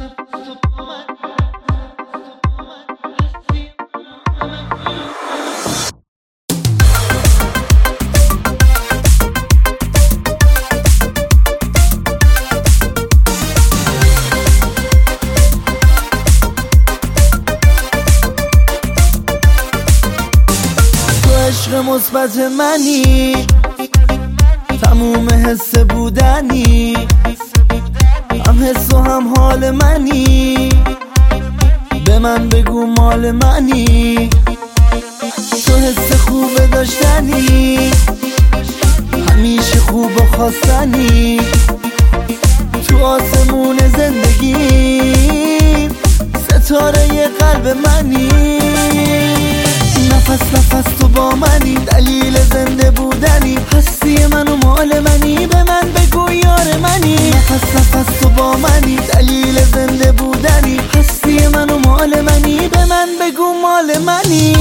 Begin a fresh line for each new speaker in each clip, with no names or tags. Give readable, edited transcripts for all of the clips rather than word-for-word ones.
عشق مثبت منی، تموم حس بودنی، هم حس و هم حال منی، به من بگو مال منی. تو حس خوب داشتنی، همیشه خوب و خواستنی، تو آسمون زندگی ستاره قلب منی. نفس نفس تو با منی، دلیل زنده بودنی، هستی من و مال منی، به من بگو یار منی. نفس نفس تو با منی، دلیل زنده بودنی، هستی من و مال منی، به من بگو مال منی.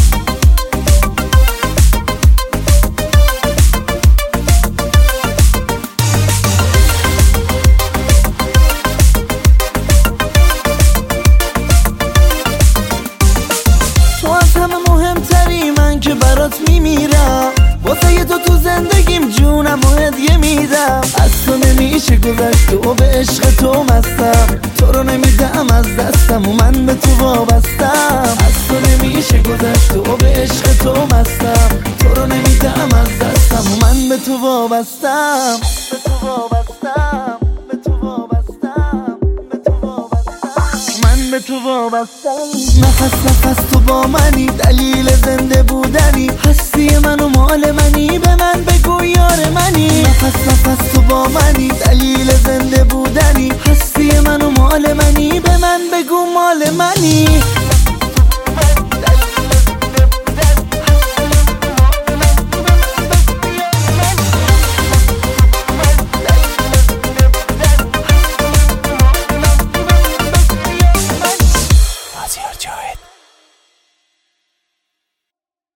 که برات میمیرم، واسه تو زندگیم جونم و هدیه میدم. از تو نمیشه گذشت و به عشق تو مستم، تو رو نمیدم از دستم و من به تو وابستم. از تو نمیشه گذشت و به عشق تو مستم، تو رو نمیدم از دستم و من به تو وابستم. به تو وابستم، به تو وابستم، به تو وابستم، من به تو وابستم. نفس نفس تو با منی، دلیل زنده بودنی، هستی من و مال منی، به من بگو یار منی. نفس نفس تو با منی، دلیل زنده بودنی، هستی من و مال منی، به من بگو مال منی.